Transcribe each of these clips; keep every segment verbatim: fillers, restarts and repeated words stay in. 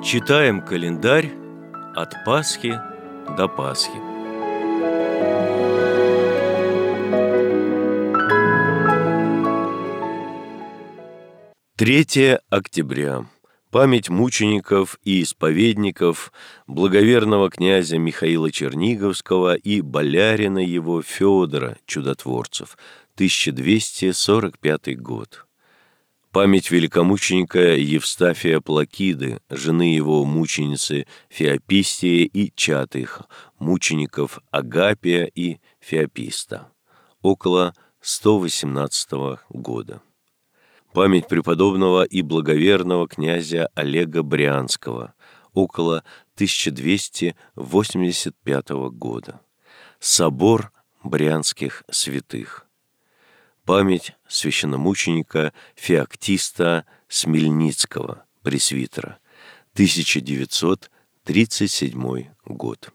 Читаем календарь от Пасхи до Пасхи. третье октября. Память мучеников и исповедников благоверного князя Михаила Черниговского и болярина его Федора Чудотворцев, тысяча двести сорок пятый год. Память великомученика Евстафия Плакиды, жены его мученицы Феопистии и чад их, мучеников Агапия и Феописта, около сто восемнадцатого года. Память преподобного и благоверного князя Олега Брянского, около тысяча двести восемьдесят пятого года. Собор Брянских святых. Память священномученика Феоктиста Смельницкого, пресвитера, тысяча девятьсот тридцать седьмой год.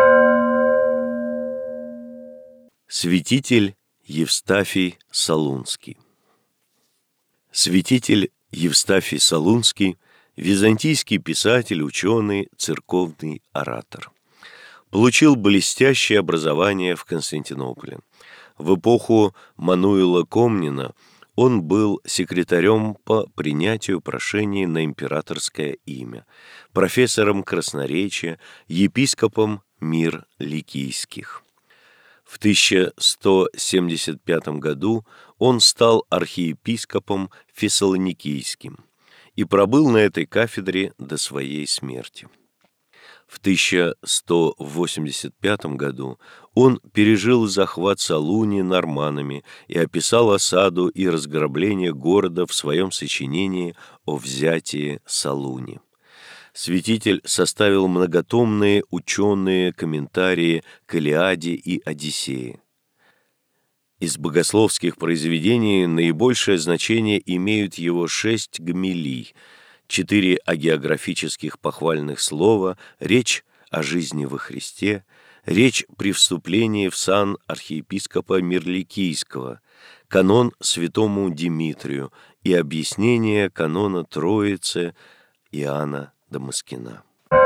Святитель Евстафий Солунский. Святитель Евстафий Солунский – византийский писатель, ученый, церковный оратор. Получил блестящее образование в Константинополе. В эпоху Мануила Комнина он был секретарем по принятию прошений на императорское имя, профессором красноречия, епископом мир ликийских. В тысяча сто семьдесят пятом году он стал архиепископом фессалоникийским и пробыл на этой кафедре до своей смерти. В тысяча сто восемьдесят пятом году он пережил захват Салунии норманнами и описал осаду и разграбление города в своем сочинении о взятии Салуни. Святитель составил многотомные ученые комментарии к Илиаде и Одиссее. Из богословских произведений наибольшее значение имеют его шесть гомилий, четыре агеографических похвальных слова, речь о жизни во Христе, речь при вступлении в сан архиепископа Мирликийского, канон святому Димитрию и объяснение канона Троицы Иоанна Дамаскина.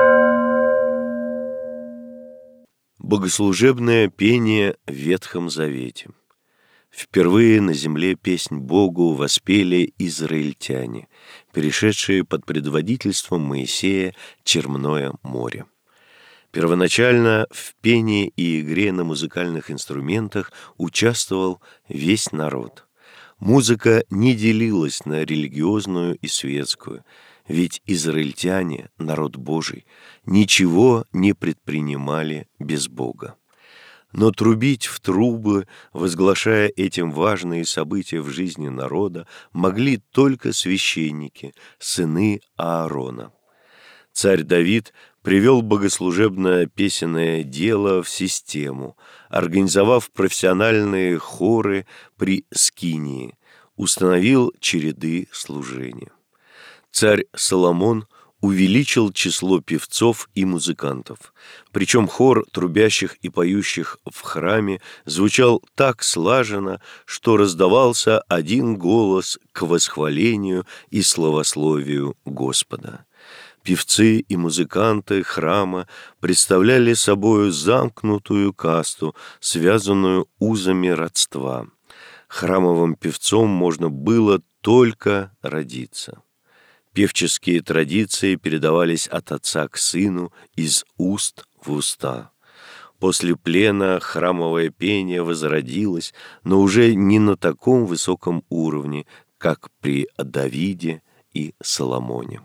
Богослужебное пение в Ветхом Завете. Впервые на земле песнь Богу воспели израильтяне, перешедшие под предводительством Моисея Черное море. Первоначально в пении и игре на музыкальных инструментах участвовал весь народ. Музыка не делилась на религиозную и светскую, ведь израильтяне, народ Божий, ничего не предпринимали без Бога. Но трубить в трубы, возглашая этим важные события в жизни народа, могли только священники, сыны Аарона. Царь Давид привел богослужебное песенное дело в систему, организовав профессиональные хоры при скинии, установил череды служения. Царь Соломон увеличил число певцов и музыкантов. Причем хор трубящих и поющих в храме звучал так слаженно, что раздавался один голос к восхвалению и славословию Господа. Певцы и музыканты храма представляли собою замкнутую касту, связанную узами родства. Храмовым певцом можно было только родиться. Певческие традиции передавались от отца к сыну, из уст в уста. После плена храмовое пение возродилось, но уже не на таком высоком уровне, как при Давиде и Соломоне.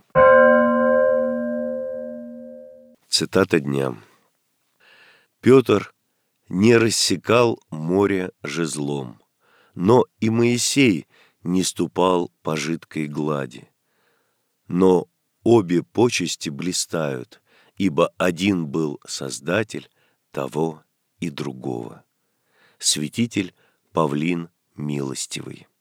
Цитата дня. Петр не рассекал море жезлом, но и Моисей не ступал по жидкой глади. Но обе почести блистают, ибо один был Создатель того и другого. Святитель Павлин Милостивый.